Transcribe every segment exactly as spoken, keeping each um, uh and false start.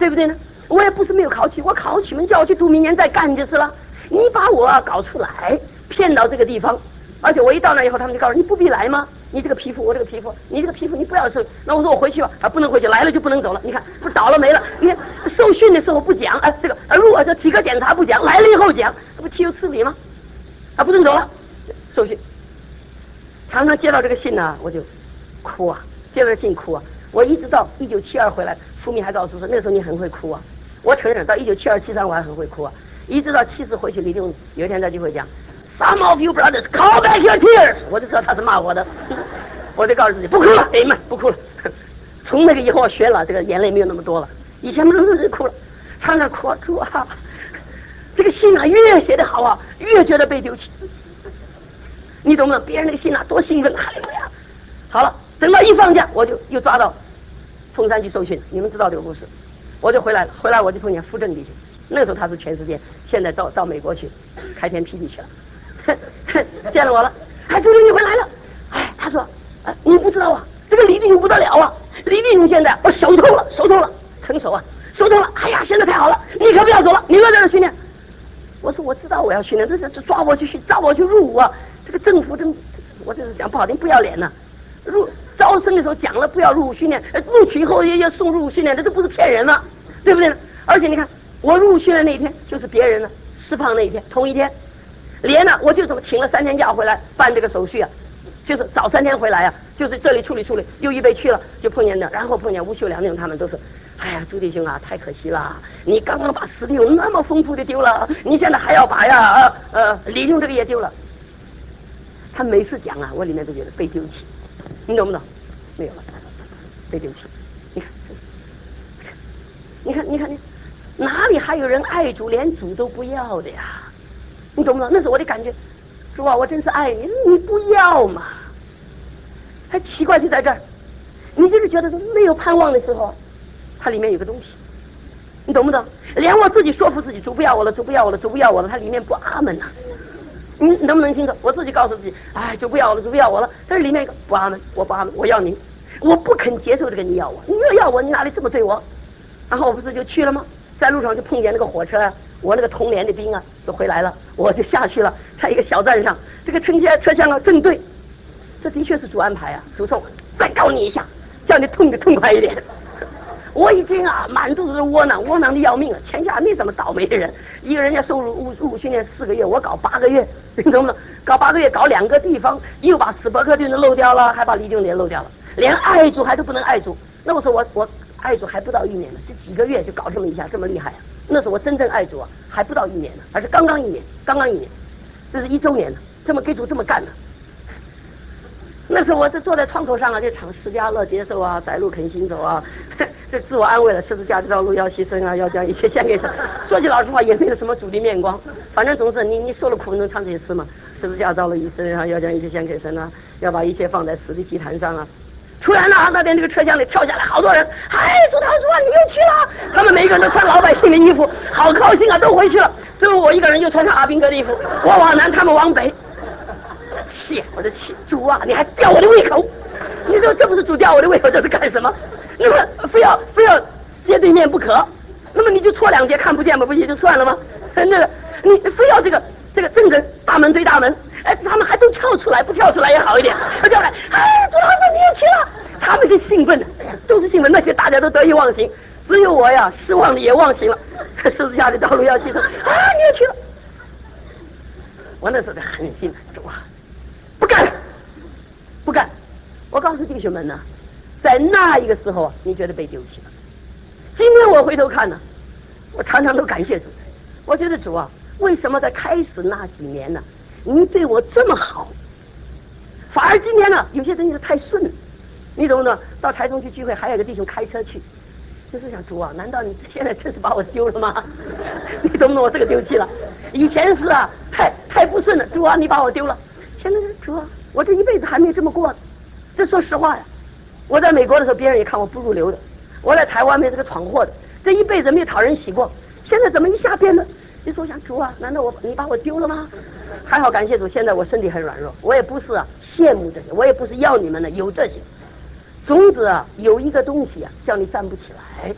对不对呢？我也不是没有考取，我考取门叫我去读，明年再干就是了。你把我搞出来，骗到这个地方，而且我一到那以后，他们就告诉你不必来吗？你这个皮肤，我这个皮肤，你这个皮肤你不要受。那我说我回去吧，啊不能回去，来了就不能走了。你看不倒了霉了？你看受训的时候不讲，哎、啊、这个啊如果说体格检查不讲，来了以后讲，这不岂有此理吗？啊不能走了，受训。常常接到这个信呢、啊，我就哭啊，接到信哭啊。我一直到一九七二回来，福米还告诉我说，那时候你很会哭啊。我承认，到一九七二七三我还很会哭啊。一直到七十回去，李定有一天在聚会讲 ，Some of you brothers call back your tears， 我就知道他是骂我的，我就告诉自己不哭了，哎们不哭了。从那个以后我学了，这个眼泪没有那么多了。以前不是哭了，常常哭啊哭啊。这个信啊越写得好啊，越觉得被丢弃。你懂不懂？别人那个信啊多兴奋，哈利路亚。好了，等到一放假，我就又抓到凤山去受训。你们知道这个故事，我就回来了。回来我就碰见傅正弟兄。那时候他是全世界，现在到到美国去开天辟地去了，见了我了。哎，周林你回来了。哎，他说，哎，你不知道啊，这个李弟兄不得了啊，李弟兄现在我手透了，手透了，成熟啊，手透了。哎呀，现在太好了，你可不要走了，你留在这训练。我说我知道我要训练，这是这抓我去训，抓我去入伍啊。这个政府真，我就是讲不好听，不要脸呐、啊。入招生的时候讲了不要入伍训练，录取以后也要送入伍训练，这都不是骗人吗？对不对呢？而且你看。我入伍训练那一天就是别人呢释放那一天，同一天，连呢我就这么请了三天假回来办这个手续啊，就是早三天回来啊，就是这里处理处理，又预备去了，就碰见的，然后碰见吴秀良那种他们都是，哎呀朱弟兄啊，太可惜了，你刚刚把史蒂勇那么丰富的丢了，你现在还要把呀呃呃李兄这个也丢了。他每次讲啊，我里面都觉得被丢弃，你懂不懂？没有了，被丢弃。你看，你看，你看你。哪里还有人爱主，连主都不要的呀？你懂不懂？那是我的感觉。主啊，我真是爱你，你不要嘛？还奇怪就在这儿，你就是觉得说没有盼望的时候，它里面有个东西，你懂不懂？连我自己说服自己，主不要我了，主不要我了，主不要我了，它里面不阿门呐、啊。你能不能清楚？我自己告诉自己，哎，主不要我了，主不要我了，但是里面一个不阿门，我不阿门，我要你，我不肯接受这个你要我，你要要我，你哪里这么对我？然后我不是就去了吗？在路上就碰见那个火车啊，我那个同连的兵啊就回来了，我就下去了，在一个小站上，这个车厢车厢啊正对，这的确是主安排啊，主说再告你一下，叫你痛的痛快一点。我已经啊满肚子的窝囊，窝囊的要命了，天下没这么倒霉的人，一个人家收入入入伍训练四个月，我搞八个月，你懂不懂？搞八个月搞两个地方，又把史伯克顿的漏掉了，还把李定也漏掉了，连爱主还都不能爱主。那我说我我。爱主还不到一年呢，这几个月就搞这么一下，这么厉害啊！那是我真正爱主啊，还不到一年呢，而是刚刚一年，刚刚一年，这是一周年呢，这么给主这么干呢。那时候我这坐在窗口上啊，就唱释迦乐接受啊，窄路肯行走啊，这自我安慰了，十字架这条路要牺牲啊，要将一切献给神。说句老实话，也没有什么主的面光，反正总是你你受了苦能唱这些诗嘛，十字架造了一生啊，要将一切献给神啊，要把一切放在死的祭坛上啊。突然呢，那边这个车厢里跳下来好多人，嗨，朱大叔啊，你又去了！他们每个人都穿老百姓的衣服，好高兴啊，都回去了。最后我一个人又穿上阿兵哥的衣服，我往南，他们往北。气，我的气！主啊，你还吊我的胃口！你说这不是主吊我的胃口，这是干什么？那么非要非要接对面不可，那么你就戳两节看不见嘛，不也就算了吗？那个你非要这个这个正跟大门对大门。哎，他们还都跳出来，不跳出来也好一点。跳来，哎，朱老师你又去了，他们就兴奋的，都是兴奋。那些大家都得意忘形，只有我呀，失望的也忘形了。十字架的道路要牺牲，啊，你又去了。我那时候在狠心，主啊，不干，不干。我告诉弟兄们呢，在那一个时候，你觉得被丢弃了。今天我回头看呢，我常常都感谢主。我觉得主啊，为什么在开始那几年呢？你对我这么好，反而今天呢，有些东西是太顺了。你懂不懂？到台中去聚会，还有一个弟兄开车去，就是想主啊，难道你现在真是把我丢了吗？你懂不懂？我这个丢弃了。以前是啊，太太不顺了，主啊，你把我丢了。现在是主啊，我这一辈子还没这么过。这说实话呀，我在美国的时候，别人也看我不入流的；我在台湾没这个闯祸的，这一辈子没有讨人喜过。现在怎么一下变得？你说我想主啊，难道我你把我丢了吗？还好感谢主，现在我身体很软弱，我也不是啊羡慕这些，我也不是要你们的有这些。总之啊，有一个东西啊，叫你站不起来，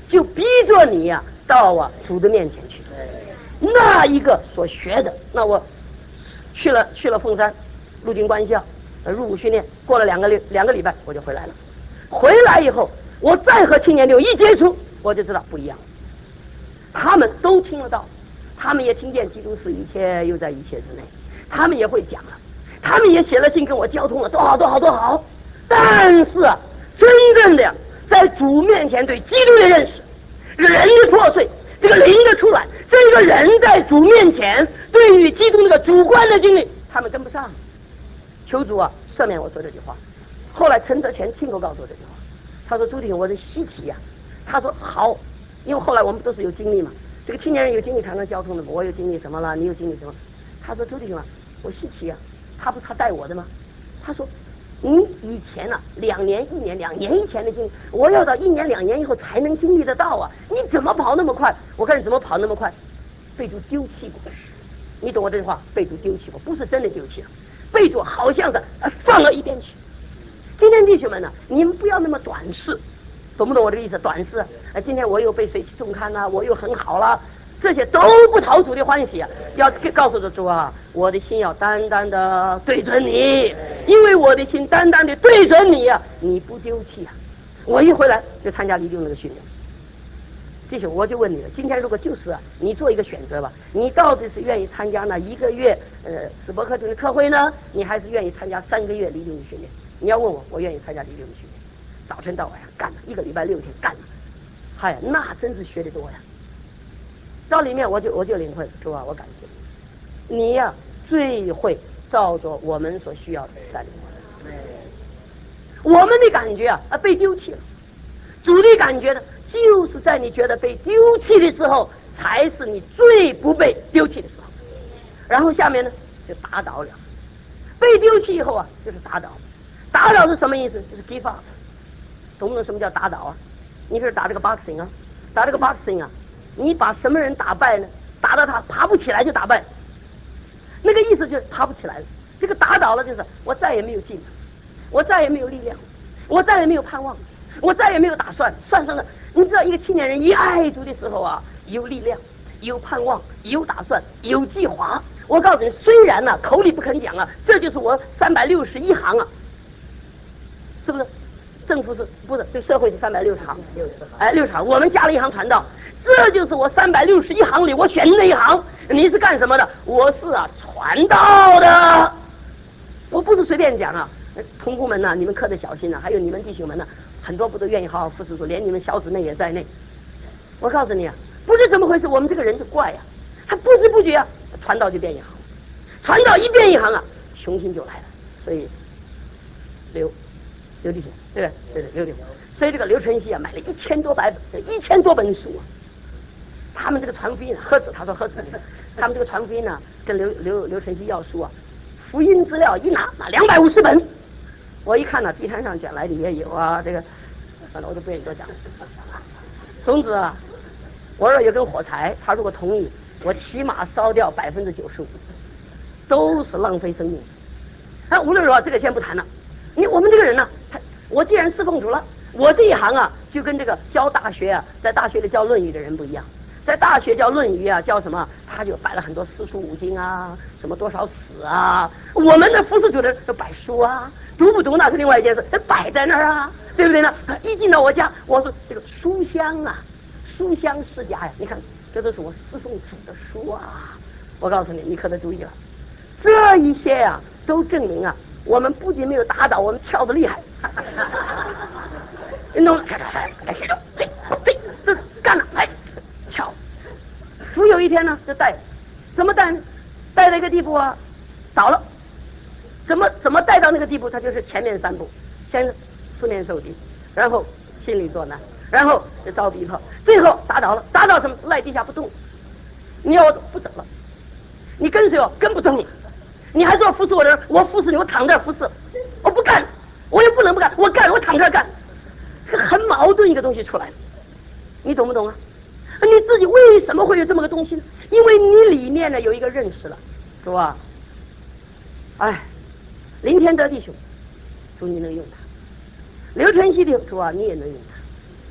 就逼着你呀、啊、到啊主的面前去。那一个所学的，那我去了去了凤山陆军官校入伍训练，过了两个两个礼拜我就回来了。回来以后，我再和青年六一接触，我就知道不一样。他们都听得到，他们也听见基督是一切又在一切之内，他们也会讲了，他们也写了信跟我交通了，多好多好多好。但是啊，真正的呀，在主面前对基督的认识，这个人的破碎，这个灵的出来，这个人在主面前对于基督那个主观的经历，他们跟不上。求主啊赦免我说这句话。后来陈泽乾亲口告诉我这句话，他说朱弟兄我是稀奇呀、啊，他说好，因为后来我们都是有经历嘛，这个青年人有经历常常交通的，我有经历什么了，你有经历什么？他说朱弟兄啊，我稀奇呀、啊，他不他带我的吗？他说你以前啊两年一年两年以前的经历，我要到一年两年以后才能经历得到啊，你怎么跑那么快？我看你怎么跑那么快，被主丢弃过，你懂我这句话？被主丢弃过，不是真的丢弃了，被主好像是放到一边去。今天弟兄们呢、啊，你们不要那么短视，懂不懂我这个意思？短视，啊，今天我又被谁重看了，我又很好了，这些都不讨主的欢喜啊！要告诉着主啊，我的心要单单的对准你，因为我的心单单的对准你啊，你不丢弃啊！我一回来就参加李弟兄那个训练。弟兄，我就问你了，今天如果就是啊，你做一个选择吧，你到底是愿意参加那一个月呃史伯克顿的特会呢，你还是愿意参加三个月李弟兄的训练？你要问我，我愿意参加李弟兄的训练，早晨到晚上干了一个礼拜六天干了，嗨呀，那真是学得多呀！到里面我就我就领会了，主啊，我感谢你，你呀、啊、最会照着我们所需要的带领我们。我们的感觉啊啊被丢弃了，主的感觉呢，就是在你觉得被丢弃的时候，才是你最不被丢弃的时候。然后下面呢就打倒了，被丢弃以后啊就是打倒。打倒是什么意思？就是 give up。懂不懂什么叫打倒啊？你比如打这个 boxing 啊，打这个 boxing 啊，你把什么人打败呢？打到他爬不起来就打败，那个意思就是爬不起来了。这个打倒了就是我再也没有劲了，我再也没有力量，我再也没有盼望，我再也没有打算。算算了，你知道一个青年人一爱主的时候啊，有力量，有盼望，有打算，有计划。我告诉你，虽然呢、啊、口里不肯讲啊，这就是我三百六十一行啊。是不是？政府是不是？这社会是三百六十行，哎，六十行。我们加了一行传道，这就是我三百六十一行里我选的那一行。你是干什么的？我是啊，传道的。我不是随便讲啊，同工们呐、啊，你们可得小心呐、啊，还有你们弟兄们呐、啊，很多不都愿意好好服侍主，连你们小姊妹也在内。我告诉你啊，不是怎么回事，我们这个人就怪呀、啊，他不知不觉啊，传道就变一行，传道一变一行啊，雄心就来了。所以刘。刘弟兄，对不对？对对，刘弟兄。所以这个刘晨曦啊，买了一千多百本，一千多本书啊。他们这个传福音，何止他说何止，他们这个传福音呢，跟刘刘刘晨曦要书啊，福音资料一拿，拿两百五十本。我一看呢，地摊上捡来的也有啊，这个算了，我就不愿意多讲。总之啊，我这有根火柴，他如果同意，我起码烧掉百分之九十五，都是浪费生命。那无论如何，这个先不谈了。你我们这个人呢，他我既然侍奉主了，我这一行啊，就跟这个教大学啊，在大学里教《论语》的人不一样。在大学教《论语》啊，教什么？他就摆了很多四书五经啊，什么多少史啊。我们的服侍主的人就摆书啊，读不读那是另外一件事，摆在那儿啊，对不对呢？一进到我家，我说这个书香啊，书香世家呀，你看这都是我侍奉主的书啊。我告诉你，你可得注意了，这一些啊，都证明啊。我们不仅没有打倒，我们跳得厉害。弄，来写着，嘿，嘿，这干了，哎，跳。服有一天呢，就带，怎么带？带到一个地步啊，倒了。怎么怎么带到那个地步？他就是前面三步，先四面受敌，然后心里作难，然后就遭逼迫，最后打倒了。打倒什么？赖地下不动。你要我不走了，你跟随我，跟不动你。你还说服侍我的人，我服侍你，我躺这儿服侍，我不干，我也不能不干，我干，我躺这儿干，很矛盾一个东西出来了，你懂不懂啊？你自己为什么会有这么个东西呢？因为你里面呢有一个认识了，是吧？哎，林天德弟兄，主你能用他；刘晨曦弟兄，主啊你也能用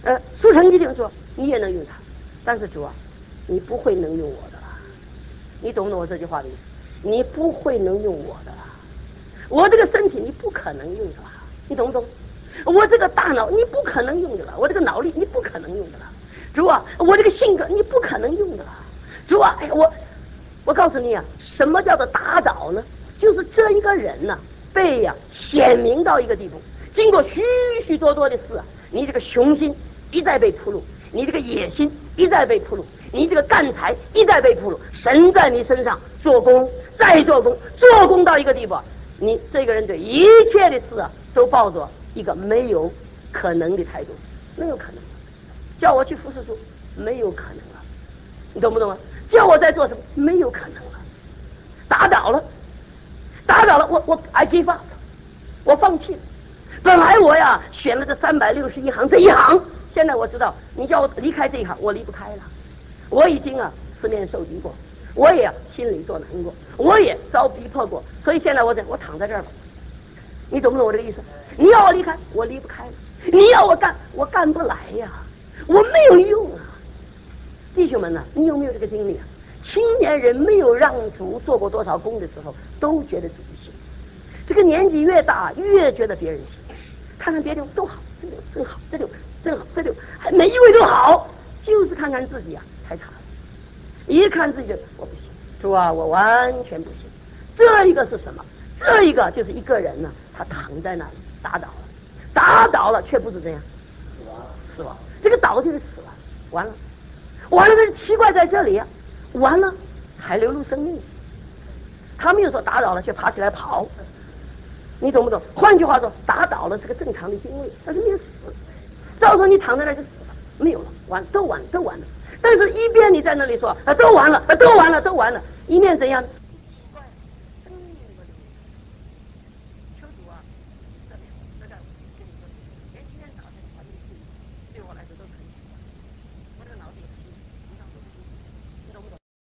呃，速成一定说你也能用它，但是主啊，你不会能用我的了。你懂不懂我这句话的意思？你不会能用我的了，我这个身体你不可能用的了，你懂不懂？我这个大脑你不可能用的了，我这个脑力你不可能用的了。主啊，我这个性格你不可能用的了。主啊，哎呀，我我告诉你啊，什么叫做打倒呢？就是这一个人呢、啊，被呀、啊、显明到一个地步，经过许许多多的事啊，你这个雄心一再被铺路，你这个野心一再被铺路，你这个干才一再被铺路，神在你身上做工，再做工，做工到一个地步，你这个人对一切的事啊，都抱着一个没有可能的态度，没有可能。叫我去服侍主，没有可能了，你懂不懂啊？叫我在做什么，没有可能了。打倒了，打倒了，我我 I give up， 我放弃了。本来我呀选了这三百六十一行这一行，现在我知道你叫我离开这一行，我离不开了。我已经啊四面受敌过，我也、啊、心里做难过，我也遭逼迫过，所以现在我在我躺在这儿吧。你懂不懂我这个意思？你要我离开，我离不开了；你要我干，我干不来呀，我没有用啊。弟兄们呢、啊，你有没有这个经历啊？青年人没有让主做过多少工的时候，都觉得自己行。这个年纪越大，越觉得别人行。看看别人都好，这就真好，这就真好，这就每一位都好，就是看看自己啊，太差了。一看自己就我不行，主啊，我完全不行。这一个是什么？这一个就是一个人呢、啊，他躺在那里打倒了，打倒了，却不是这样死亡，死亡。这个倒就是死了，完了，完了。这奇怪在这里啊，完了还流露生命。他没有说打倒了却爬起来跑，你懂不懂？换句话说，打倒了是个正常的行为，但是没有死。照说你躺在那就死了，没有了，完了，都完了，都完了。但是一边你在那里说啊，都完了，啊，都完了，都完了，一面怎样？